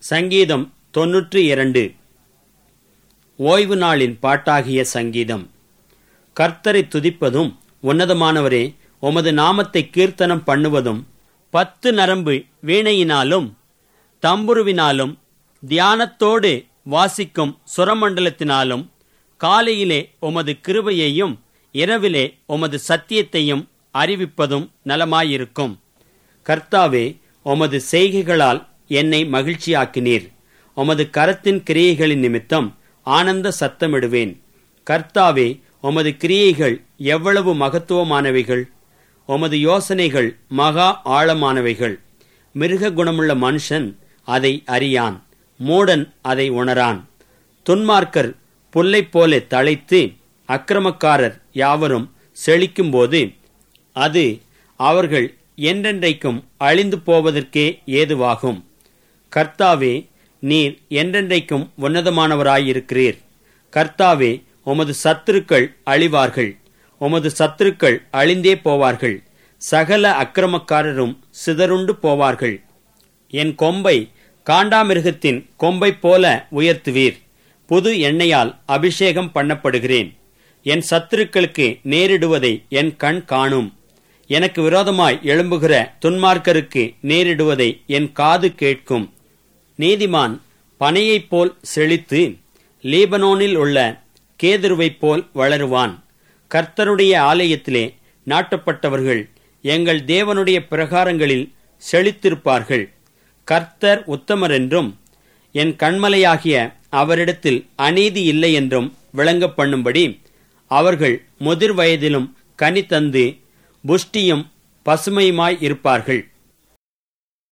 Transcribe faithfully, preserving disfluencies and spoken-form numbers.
சங்கீதம் தொன்னூற்றி இரண்டு. ஓய்வு நாளின் பாட்டாகிய சங்கீதம். கர்த்தரை துதிப்பதும் உன்னதமானவரே உமது நாமத்தை கீர்த்தனம் பண்ணுவதும், பத்து நரம்பு வீணையினாலும் தம்புருவினாலும் தியானத்தோடு வாசிக்கும் சுரமண்டலத்தினாலும் காலையிலே உமது கிருபையையும் இரவிலே உமது சத்தியத்தையும் அறிவிப்பதும் நலமாயிருக்கும். கர்த்தாவே, உமது செய்கைகளால் என்னை மகிழ்ச்சியாக்கினீர். உமது கரத்தின் கிரியைகளின் நிமித்தம் ஆனந்த சத்தமிடுவேன். கர்த்தாவே, உமது கிரியைகள் எவ்வளவு மகத்துவமானவைகள்! உமது யோசனைகள் மகா ஆழமானவைகள். மிருக குணமுள்ள மனுஷன் அதை அறியான், மூடன் அதை உணரான். துன்மார்க்கர் புல்லைப் போல தழைத்து அக்கிரமக்காரர் யாவரும் செழிக்கும்போது அது அவர்கள் என்றென்றைக்கும் அழிந்து போவதற்கே ஏதுவாகும். கர்த்தாவே, நீர் என்றென்றைக்கும் உன்னதமானவராயிருக்கிறீர். கர்த்தாவே, உமது சத்துருக்கள் அழிவார்கள். உமது சத்துருக்கள் அழிந்தே போவார்கள். சகல அக்கிரமக்காரரும் சிதறுண்டு போவார்கள். என் கொம்பை காண்டாமிருகத்தின் கொம்பை போல உயர்த்துவீர். புது எண்ணெயால் அபிஷேகம் பண்ணப்படுகிறேன். என் சத்துருக்களுக்கு நேரிடுவதை என் கண் காணும். எனக்கு விரோதமாய் எழும்புகிற துன்மார்க்கருக்கு நேரிடுவதை என் காது கேட்கும். நீதிமான் பனையைப் போல் செழித்து லீபனோனில் உள்ள கேதுருவைப் போல் வளருவான். கர்த்தருடைய ஆலயத்திலே நாட்டப்பட்டவர்கள் எங்கள் தேவனுடைய பிரகாரங்களில் செழித்திருப்பார்கள். கர்த்தர் உத்தமர் என்றும் என் கண்மலையாகிய அவரிடத்தில் அநீதி இல்லை என்றும் விளங்க பண்ணும்படி அவர்கள் முதிர் வயதிலும் கனி தந்து புஷ்டியும் பசுமையுமாய் இருப்பார்கள்.